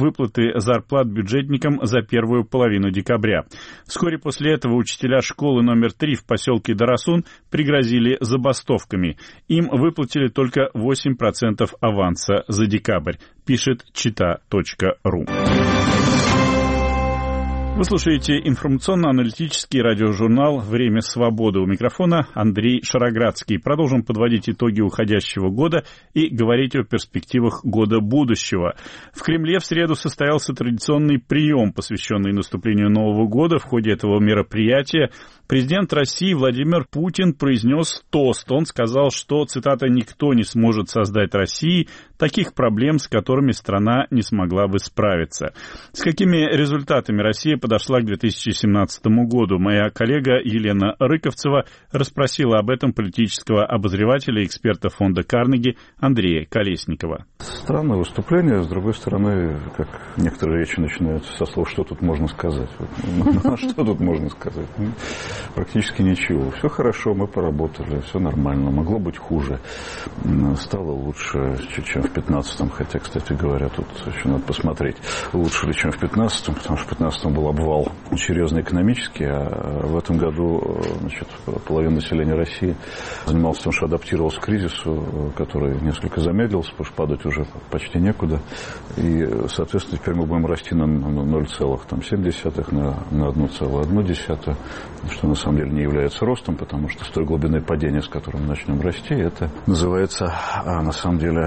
выплаты зарплат бюджетникам за первую половину декабря. Вскоре после этого учителя школы номер три в поселке Дарасун пригрозили забастовками. Им выплатили только восемь процентов аванса за декабрь, пишет чита точка ру. Вы слушаете информационно-аналитический радиожурнал «Время свободы». У микрофона Андрей Шароградский. Продолжим подводить итоги уходящего года и говорить о перспективах года будущего. В Кремле в среду состоялся традиционный прием, посвященный наступлению Нового года. В ходе этого мероприятия президент России Владимир Путин произнес тост. Он сказал, что, цитата, «никто не сможет создать России таких проблем, с которыми страна не смогла бы справиться». С какими результатами Россия подошла к две тысячи семнадцатому году? Моя коллега Елена Рыковцева расспросила об этом политического обозревателя и эксперта фонда Карнеги Андрея Колесникова. Странное выступление. С другой стороны, как некоторые речи начинаются со слов «что тут можно сказать?». Что тут можно сказать? Практически ничего. Все хорошо, мы поработали, все нормально. Могло быть хуже. Стало лучше, чем в пятнадцатом. Хотя, кстати говоря, тут еще надо посмотреть, лучше ли, чем в пятнадцатом, потому что в пятнадцатом был обвал серьезно экономический, а в этом году, значит, половина населения России занималась тем, что адаптировалась к кризису, который несколько замедлился, потому что падать уже почти некуда. И, соответственно, теперь мы будем расти на ноль целых семь десятых, на, на одна целая одна десятая, что на самом деле не является ростом, потому что с той глубины падения, с которой мы начнем расти, это называется, на самом деле,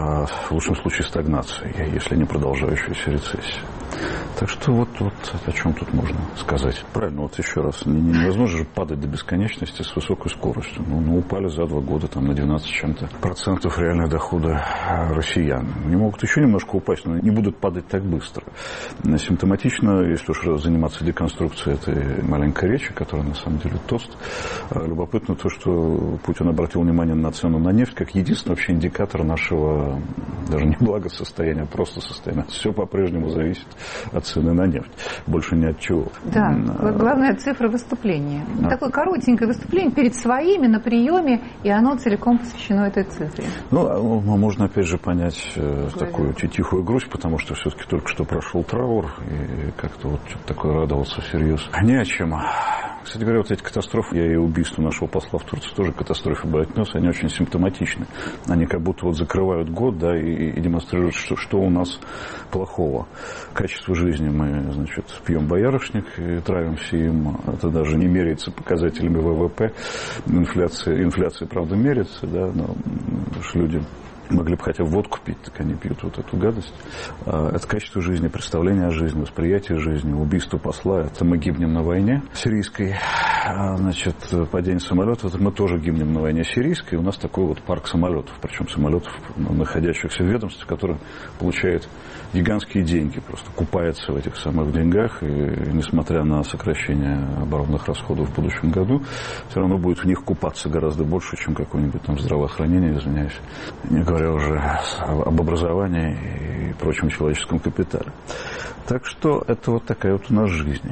в лучшем случае стагнацией, если не продолжающаяся рецессия. Так что вот, вот о чем тут можно сказать. Правильно, вот еще раз, невозможно же падать до бесконечности с высокой скоростью. Ну, ну упали за два года там, на двенадцать с чем-то процентов реальных дохода россиян. Не могут еще немножко упасть, но не будут падать так быстро. Симптоматично, если уж заниматься деконструкцией этой маленькой речи, которая на самом деле тост, любопытно то, что Путин обратил внимание на цену на нефть как единственный вообще индикатор нашего даже не благосостояния, а просто состояния. Все по-прежнему зависит от цены на нефть. Больше ни от чего. Да, а... главная цифра выступления. А... Такое коротенькое выступление перед своими на приеме, и оно целиком посвящено этой цифре. Ну, можно опять же понять Такое такую да. тихую грусть, потому что все-таки только что прошел траур, и как-то вот что-то такое радовался всерьез. А не о чем. Кстати говоря, вот эти катастрофы, я и убийство нашего посла в Турции тоже к катастрофе бы отнес, они очень симптоматичны. Они как будто вот закрывают год, да, и, и демонстрируют, что, что у нас плохого. Качество жизни мы, значит, пьем боярышник и травимся им. Это даже не меряется показателями ВВП. Инфляция, инфляция правда, меряется, да, но люди могли бы хотя бы водку пить, так они пьют вот эту гадость. Это качество жизни, представление о жизни, восприятие жизни, убийство посла. Это мы гибнем на войне сирийской. Значит, падение самолетов, это мы тоже гибнем на войне сирийской. У нас такой вот парк самолетов, причем самолетов, находящихся в ведомстве, которые получают гигантские деньги, просто купается в этих самых деньгах, и, и несмотря на сокращение оборонных расходов в будущем году, все равно будет в них купаться гораздо больше, чем какое-нибудь там здравоохранение, извиняюсь, не говоря уже об образовании и прочем человеческом капитале. Так что это вот такая вот у нас жизнь.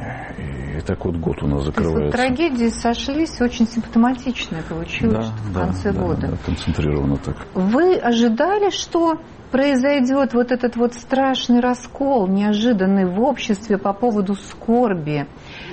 И так вот год у нас закрывается. То есть вот трагедии сошлись, очень симптоматичные получилось да, в конце да, года. Да, концентрированно так. Вы ожидали, что произойдет вот этот вот страшный раскол, неожиданный в обществе по поводу скорби?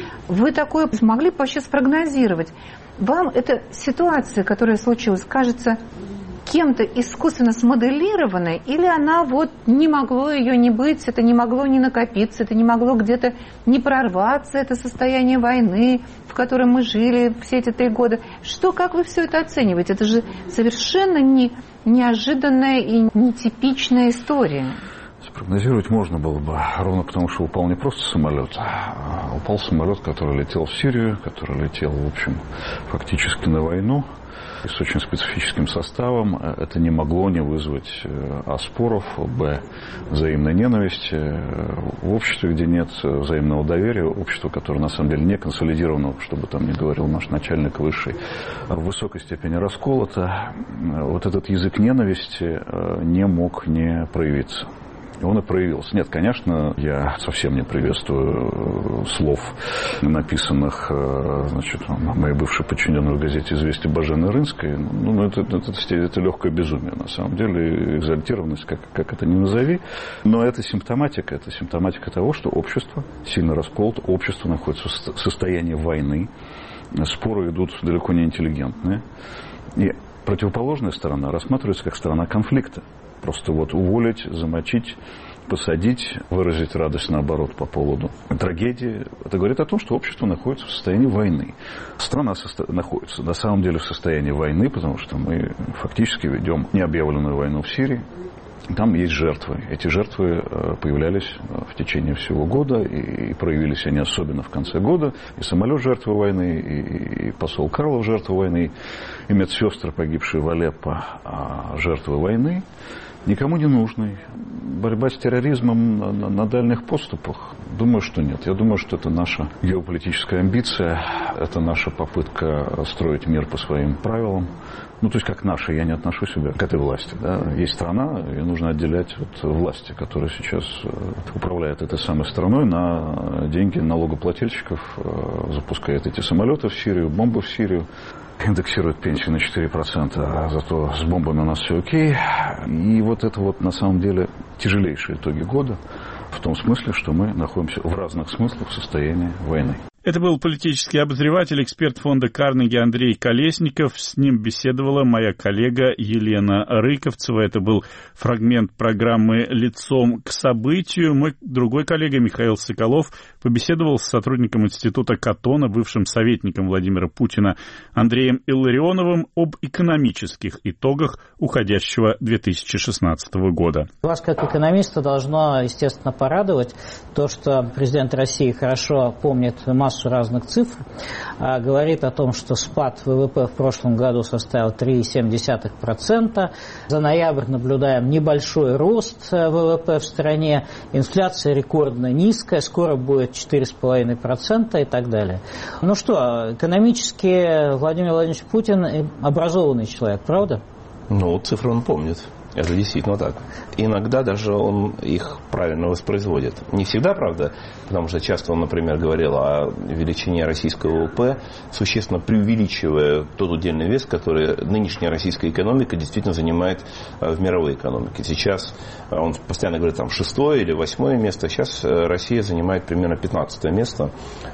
Вы такое смогли вообще спрогнозировать? Вам эта ситуация, которая случилась, кажется кем-то искусственно смоделированной, или она вот не могло ее не быть, это не могло не накопиться, это не могло где-то не прорваться, это состояние войны, в котором мы жили все эти три года. Что, как вы все это оцениваете? Это же совершенно не, неожиданная и нетипичная история. Спрогнозировать можно было бы, ровно потому, что упал не просто самолет, а упал самолет, который летел в Сирию, который летел, в общем, фактически на войну, и с очень специфическим составом. Это не могло не вызвать а споров, б взаимной ненависти в обществе, где нет взаимного доверия, общество, которое на самом деле не консолидировано, чтобы там не говорил наш начальник высший, в высокой степени расколото. Вот этот язык ненависти не мог не проявиться. он и проявился. Нет, конечно, я совсем не приветствую слов, написанных, значит, моей бывшей подчиненной в газете «Известия» Бажены Рынской. Ну, это, это, это, это легкое безумие, на самом деле, экзальтированность, как, как это ни назови. Но это симптоматика, это симптоматика того, что общество сильно расколото, общество находится в состоянии войны, споры идут далеко не интеллигентные. И противоположная сторона рассматривается как сторона конфликта. Просто вот уволить, замочить, посадить, выразить радость наоборот по поводу трагедии. Это говорит о том, что общество находится в состоянии войны. Страна состо... находится на самом деле в состоянии войны, потому что мы фактически ведем необъявленную войну в Сирии. Там есть жертвы. Эти жертвы появлялись в течение всего года, и проявились они особенно в конце года. И самолет жертвы войны, и посол Карлов жертвы войны, и медсестры, погибшие в Алеппо, жертвы войны. Никому не нужный. Борьба с терроризмом на, на, на дальних поступах? Думаю, что нет. Я думаю, что это наша геополитическая амбиция, это наша попытка строить мир по своим правилам. Ну, то есть, как наша, я не отношу себя к этой власти. Да? Есть страна, ее нужно отделять от власти, которая сейчас управляет этой самой страной на деньги налогоплательщиков, запускает эти самолеты в Сирию, бомбы в Сирию. Индексирует пенсию на четыре процента, а зато с бомбами у нас все окей. И вот это вот на самом деле тяжелейшие итоги года, в том смысле, что мы находимся в разных смыслах в состоянии войны. Это был политический обозреватель, эксперт фонда Карнеги Андрей Колесников. С ним беседовала моя коллега Елена Рыковцева. Это был фрагмент программы «Лицом к событию». Мой другой коллега Михаил Соколов побеседовал с сотрудником института Катона, бывшим советником Владимира Путина Андреем Илларионовым об экономических итогах уходящего две тысячи шестнадцатого года. Вас, как экономиста, должно, естественно, порадовать то, что президент России хорошо помнит массу разных цифр, говорит о том, что спад ВВП в прошлом году составил три целых семь десятых процента. За ноябрь наблюдаем небольшой рост ВВП в стране, инфляция рекордно низкая, скоро будет четыре целых пять десятых процента и так далее. Ну что, экономически Владимир Владимирович Путин образованный человек, правда? Ну, цифры он помнит. Это действительно так. Иногда даже он их правильно воспроизводит. Не всегда, правда, потому что часто он, например, говорил о величине российского ВВП, существенно преувеличивая тот удельный вес, который нынешняя российская экономика действительно занимает в мировой экономике. Сейчас он постоянно говорит там шестое или восьмое место, сейчас Россия занимает примерно пятнадцатое место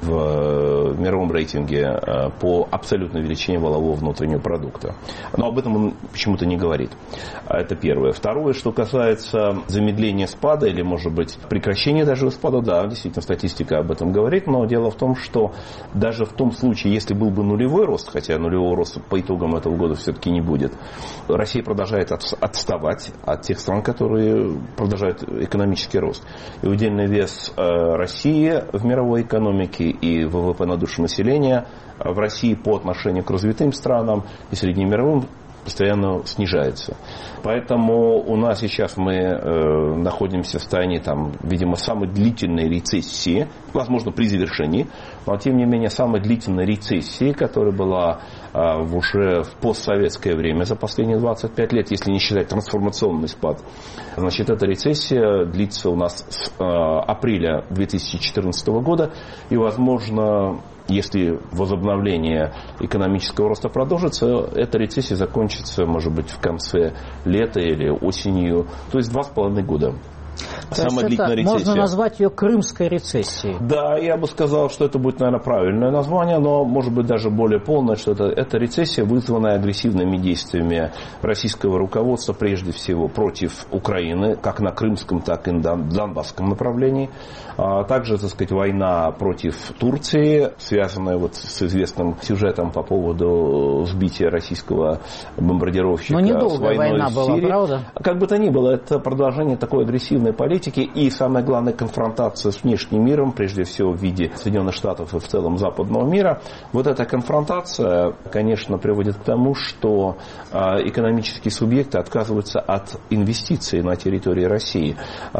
в мировом рейтинге по абсолютной величине валового внутреннего продукта. Но об этом он почему-то не говорит. Это первое. Второе, что касается замедления спада или, может быть, прекращения даже спада, да, действительно, статистика об этом говорит, но дело в том, что даже в том случае, если был бы нулевой рост, хотя нулевого роста по итогам этого года все-таки не будет, Россия продолжает отставать от тех стран, которые продолжают экономический рост. И удельный вес России в мировой экономике и ВВП на душу населения в России по отношению к развитым странам и среднемировым постоянно снижается. Поэтому у нас сейчас мы э, находимся в состоянии, там, видимо, самой длительной рецессии, возможно, при завершении, но, тем не менее, самой длительной рецессии, которая была э, уже в постсоветское время за последние двадцать пять лет, если не считать трансформационный спад. Значит, эта рецессия длится у нас с э, апреля две тысячи четырнадцатого года, и, возможно, если возобновление экономического роста продолжится, эта рецессия закончится, может быть, в конце лета или осенью, то есть два с половиной года. То Самая есть это можно назвать ее крымской рецессией. Да, я бы сказал, что это будет, наверное, правильное название, но, может быть, даже более полное, что это, это рецессия, вызванная агрессивными действиями российского руководства, прежде всего, против Украины, как на крымском, так и на донбасском направлении. А также, так сказать, война против Турции, связанная вот с известным сюжетом по поводу сбития российского бомбардировщика. Но недолгая война была, правда? Как бы то ни было, это продолжение такой агрессивной политики и, самое главное, конфронтация с внешним миром, прежде всего в виде Соединенных Штатов и в целом западного мира. Вот эта конфронтация, конечно, приводит к тому, что экономические субъекты отказываются от инвестиций на территории России.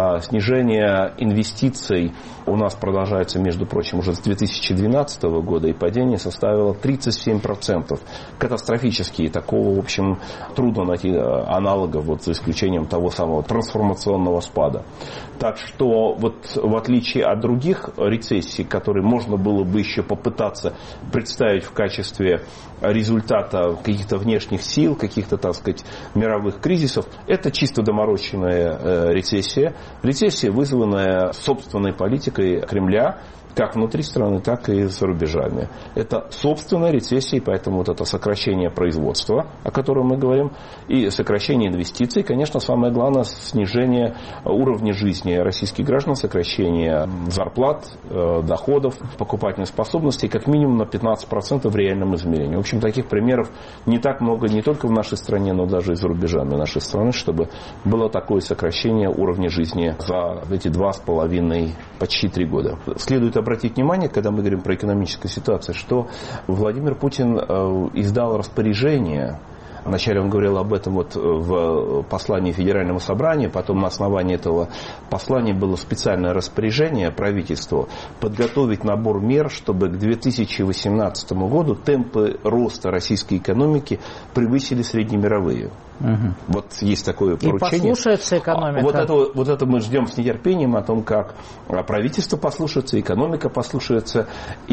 Снижение инвестиций у нас продолжается, между прочим, уже с две тысячи двенадцатого года, и падение составило тридцать семь процентов. Катастрофические. Такого, в общем, трудно найти аналогов, вот, за исключением того самого трансформационного спада. Так что вот в отличие от других рецессий, которые можно было бы еще попытаться представить в качестве результата каких-то внешних сил, каких-то, так сказать, мировых кризисов, это чисто доморощенная рецессия. Рецессия, вызванная собственной политикой Кремля, как внутри страны, так и за рубежами. Это собственная рецессия, поэтому вот это сокращение производства, о котором мы говорим, и сокращение инвестиций, конечно, самое главное, снижение уровня жизни российских граждан, сокращение зарплат, доходов, покупательной способности, как минимум на пятнадцать процентов в реальном измерении. В общем, таких примеров не так много не только в нашей стране, но даже и за рубежами нашей страны, чтобы было такое сокращение уровня жизни за эти два с половиной, почти три года. Следует обратить внимание, когда мы говорим про экономическую ситуацию, что Владимир Путин издал распоряжение. Вначале он говорил об этом вот в послании Федеральному собранию, потом на основании этого послания было специальное распоряжение правительству подготовить набор мер, чтобы к две тысячи восемнадцатому году темпы роста российской экономики превысили среднемировые. Угу. Вот есть такое поручение. И послушается экономика. Вот это, вот это мы ждем с нетерпением, о том, как правительство послушается, экономика послушается,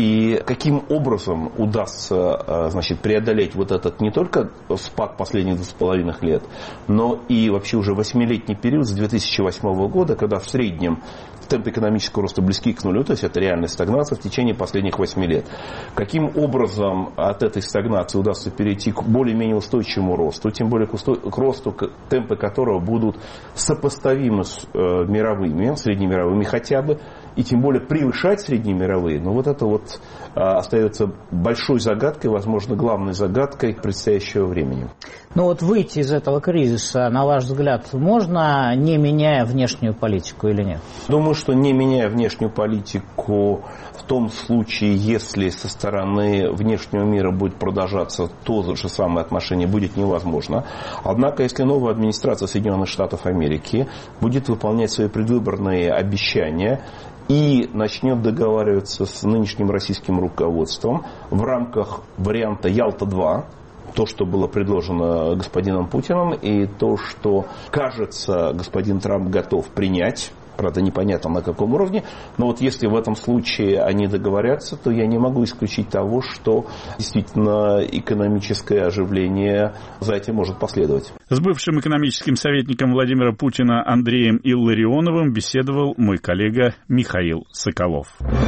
и каким образом удастся, значит, преодолеть вот этот не только спад последних двух с половиной лет, но и вообще уже восьмилетний период с две тысячи восьмого года, когда в среднем темпы экономического роста близки к нулю, то есть это реальная стагнация в течение последних восьми лет. Каким образом от этой стагнации удастся перейти к более-менее устойчивому росту, тем более к, устой... к росту, темпы которого будут сопоставимы с э, мировыми, среднемировыми хотя бы, и тем более превышать среднемировые, но вот это вот э, остается большой загадкой, возможно, главной загадкой предстоящего времени. Ну вот выйти из этого кризиса, на ваш взгляд, можно, не меняя внешнюю политику или нет? Думаю, что не меняя внешнюю политику, в том случае, если со стороны внешнего мира будет продолжаться то же самое отношение, будет невозможно. Однако, если новая администрация Соединенных Штатов Америки будет выполнять свои предвыборные обещания и начнет договариваться с нынешним российским руководством в рамках варианта Ялта-два, то, что было предложено господином Путиным, и то, что, кажется, господин Трамп готов принять, правда, непонятно на каком уровне, но вот если в этом случае они договорятся, то я не могу исключить того, что действительно экономическое оживление за этим может последовать. С бывшим экономическим советником Владимира Путина Андреем Илларионовым беседовал мой коллега Михаил Соколов.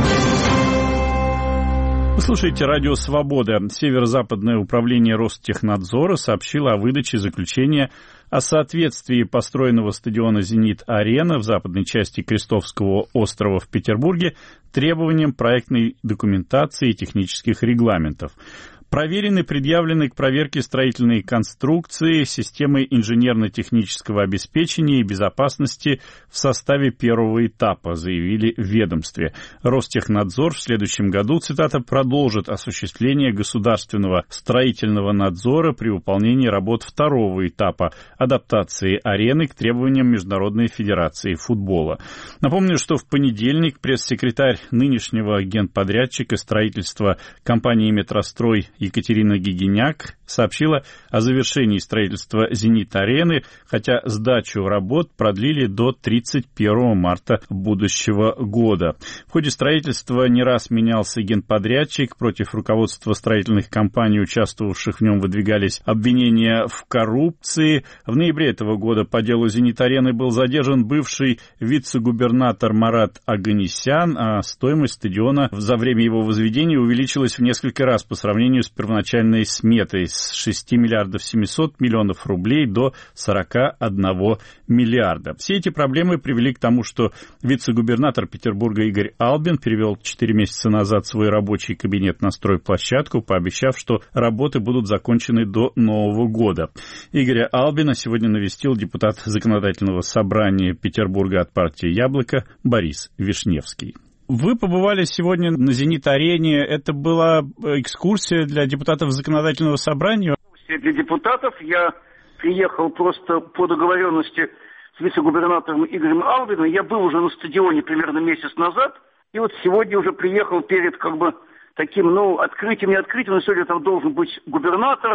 Вы слушаете радио «Свобода». Северо-западное управление Ростехнадзора сообщило о выдаче заключения о соответствии построенного стадиона «Зенит-Арена» в западной части Крестовского острова в Петербурге требованиям проектной документации и технических регламентов. Проверены, предъявлены к проверке строительные конструкции, системы инженерно-технического обеспечения и безопасности в составе первого этапа, заявили в ведомстве. Ростехнадзор в следующем году, цитата, продолжит осуществление государственного строительного надзора при выполнении работ второго этапа адаптации арены к требованиям Международной федерации футбола. Напомню, что в понедельник пресс-секретарь нынешнего генподрядчика строительства компании «Метрострой» Екатерина Гигиняк сообщила о завершении строительства «Зенит-арены», хотя сдачу работ продлили до тридцать первого марта будущего года. В ходе строительства не раз менялся генподрядчик, против руководства строительных компаний, участвовавших в нем, выдвигались обвинения в коррупции. В ноябре этого года по делу «Зенит-арены» был задержан бывший вице-губернатор Марат Оганесян, а стоимость стадиона за время его возведения увеличилась в несколько раз по сравнению с первоначальной сметой с шести миллиардов семисот миллионов рублей до сорока одного миллиарда. Все эти проблемы привели к тому, что вице-губернатор Петербурга Игорь Албин перевел четыре месяца назад свой рабочий кабинет на стройплощадку, пообещав, что работы будут закончены до Нового года. Игоря Албина сегодня навестил депутат Законодательного собрания Петербурга от партии «Яблоко» Борис Вишневский. Вы побывали сегодня на «Зенит-арене». Это была экскурсия для депутатов Законодательного собрания? Для депутатов я приехал просто по договоренности с вице-губернатором Игорем Албиным. Я был уже на стадионе примерно месяц назад. И вот сегодня уже приехал перед как бы таким, ну, открытием, не открытием. Но сегодня там должен быть губернатор,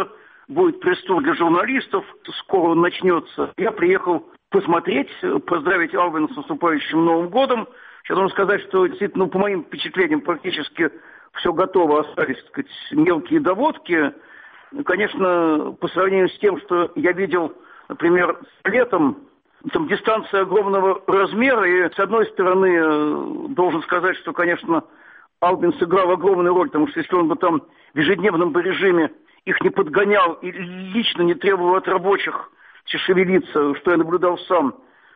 будет пресс-тур для журналистов, скоро он начнется. Я приехал посмотреть, поздравить Албина с наступающим Новым годом. Сейчас нужно сказать, что действительно, ну, по моим впечатлениям, практически все готово, остались, так сказать, мелкие доводки. Конечно, по сравнению с тем, что я видел, например, летом, там дистанция огромного размера, и с одной стороны, должен сказать, что, конечно, Албин сыграл огромную роль, потому что если он бы там в ежедневном режиме их не подгонял и лично не требовал от рабочих шевелиться, что я наблюдал сам,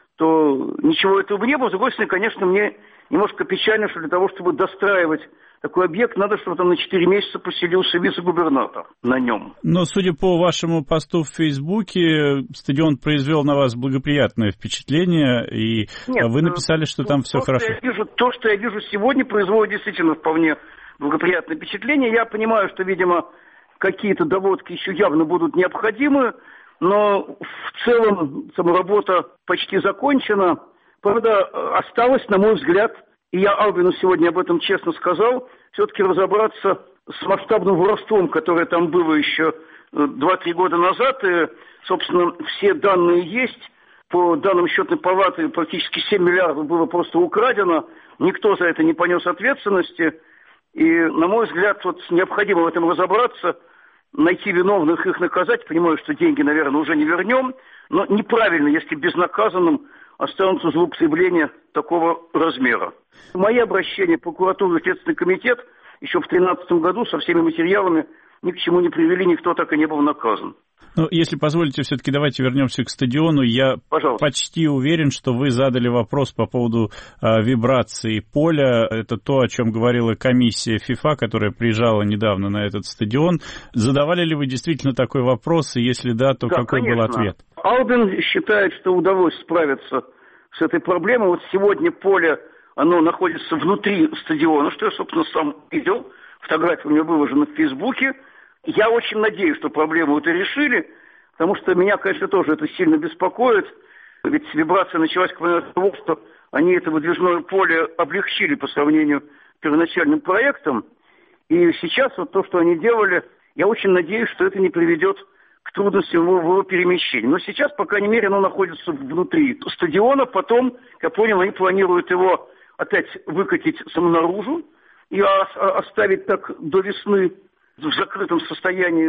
то ничего этого бы не было. С другой стороны, конечно, мне немножко печально, что для того, чтобы достраивать такой объект, надо, чтобы там на четыре месяца поселился вице-губернатор на нем. Но, судя по вашему посту в Фейсбуке, стадион произвел на вас благоприятное впечатление, и Нет, вы написали, что там все хорошо. Я вижу, то, что я вижу сегодня, производит действительно вполне благоприятное впечатление. Я понимаю, что, видимо, какие-то доводки еще явно будут необходимы, но в целом сама работа почти закончена. Правда, осталось, на мой взгляд, и я Албину сегодня об этом честно сказал, все-таки разобраться с масштабным воровством, которое там было еще два-три года назад. И, собственно, все данные есть. По данным счетной палаты, практически семь миллиардов было просто украдено. Никто за это не понес ответственности. И, на мой взгляд, вот необходимо в этом разобраться, найти виновных, их наказать. Понимаю, что деньги, наверное, уже не вернем. Но неправильно, если безнаказанным останутся злоупотребления такого размера. Мои обращения в прокуратуру и Следственный комитет еще в две тысячи тринадцатом году со всеми материалами ни к чему не привели, никто так и не был наказан. Ну, если позволите, все-таки давайте вернемся к стадиону. Я Пожалуйста. почти уверен, что вы задали вопрос по поводу э, вибрации поля. Это то, о чем говорила комиссия ФИФА, которая приезжала недавно на этот стадион. Задавали ли вы действительно такой вопрос? И если да, то да, какой конечно. был ответ? Албин считает, что удалось справиться с этой проблемой. Вот сегодня поле, оно находится внутри стадиона, что я, собственно, сам видел. Фотография у меня выложена в Фейсбуке. Я очень надеюсь, что проблему это решили, потому что меня, конечно, тоже это сильно беспокоит. Ведь вибрация началась с того, что они это выдвижное поле облегчили по сравнению с первоначальным проектом. И сейчас вот то, что они делали, я очень надеюсь, что это не приведет к трудностям в его перемещении. Но сейчас, по крайней мере, оно находится внутри стадиона. Потом, как я понял, они планируют его опять выкатить саму наружу и оставить так до весны в закрытом состоянии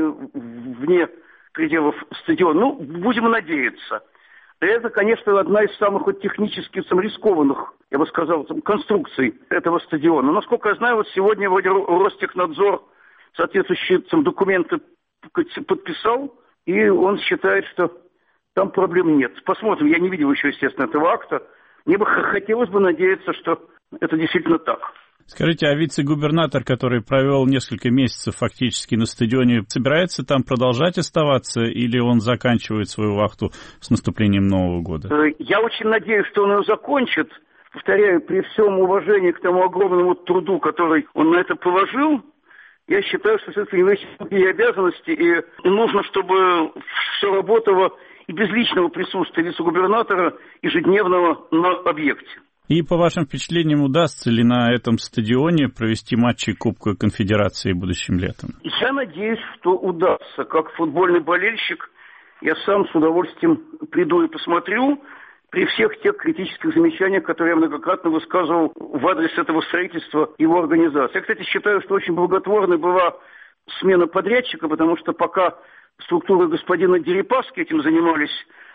вне пределов стадиона. Ну, будем надеяться. Это, конечно, одна из самых вот технически самых рискованных, я бы сказал, конструкций этого стадиона. Насколько я знаю, вот сегодня вроде Ростехнадзор соответствующие там, документы подписал, и он считает, что там проблем нет. Посмотрим, я не видел еще, естественно, этого акта. Мне бы хотелось бы надеяться, что это действительно так. Скажите, а вице-губернатор, который провел несколько месяцев фактически на стадионе, собирается там продолжать оставаться или он заканчивает свою вахту с наступлением Нового года? Я очень надеюсь, что он ее закончит. Повторяю, при всем уважении к тому огромному труду, который он на это положил, я считаю, что все-таки у него есть другие обязанности, и нужно, чтобы все работало и без личного присутствия вице-губернатора ежедневного на объекте. И, по вашим впечатлениям, удастся ли на этом стадионе провести матчи Кубка Конфедерации будущим летом? Я надеюсь, что удастся. Как футбольный болельщик, я сам с удовольствием приду и посмотрю, при всех тех критических замечаниях, которые я многократно высказывал в адрес этого строительства и его организации. Я, кстати, считаю, что очень благотворной была смена подрядчика, потому что пока структуры господина Дерипаски этим занимались,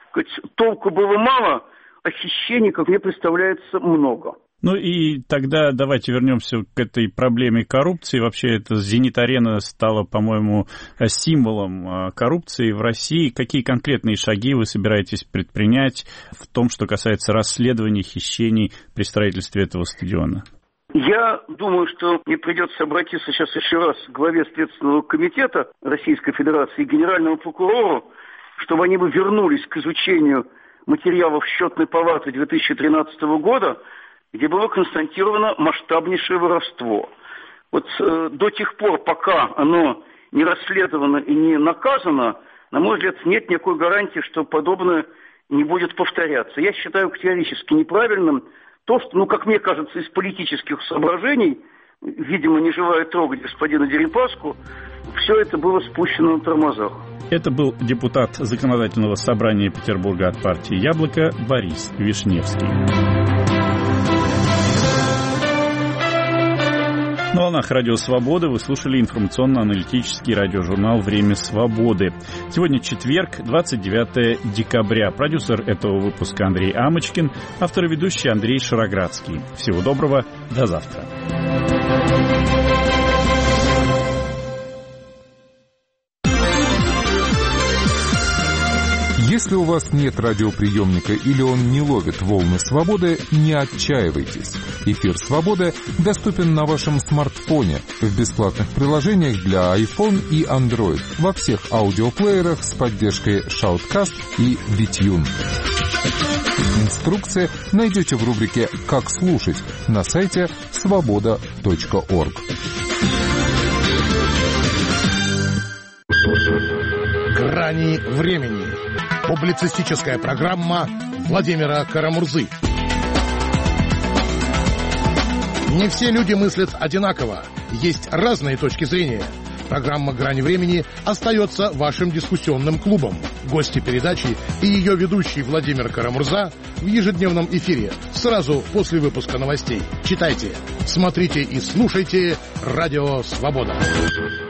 толку было мало, а хищений, как мне представляется, много. Ну и тогда давайте вернемся к этой проблеме коррупции. Вообще эта «Зенит-арена» стала, по-моему, символом коррупции в России. Какие конкретные шаги вы собираетесь предпринять в том, что касается расследования хищений при строительстве этого стадиона? Я думаю, что мне придется обратиться сейчас еще раз к главе Следственного комитета Российской Федерации и генеральному прокурору, чтобы они бы вернулись к изучению материалов счетной палаты две тысячи тринадцатого года, где было констатировано масштабнейшее воровство. Вот э, до тех пор, пока оно не расследовано и не наказано, на мой взгляд, нет никакой гарантии, что подобное не будет повторяться. Я считаю категорически неправильным то, что, ну, как мне кажется, из политических соображений, видимо, не желая трогать господина Дерипаску, все это было спущено на тормозах. Это был депутат Законодательного собрания Петербурга от партии «Яблоко» Борис Вишневский. На волнах Радио Свобода вы слушали информационно-аналитический радиожурнал «Время свободы». Сегодня четверг, двадцать девятое декабря. Продюсер этого выпуска Андрей Амочкин, автор и ведущий Андрей Шароградский. Всего доброго, до завтра. Если у вас нет радиоприемника или он не ловит волны свободы, не отчаивайтесь. Эфир «Свободы» доступен на вашем смартфоне в бесплатных приложениях для iPhone и Android во всех аудиоплеерах с поддержкой Shoutcast и Witune. Инструкции найдете в рубрике «Как слушать» на сайте свобода точка орг. «Грани времени». Публицистическая программа Владимира Карамурзы. Не все люди мыслят одинаково. Есть разные точки зрения. Программа «Грани времени» остается вашим дискуссионным клубом. Гости передачи и ее ведущий Владимир Карамурза в ежедневном эфире сразу после выпуска новостей. Читайте, смотрите и слушайте «Радио Свобода».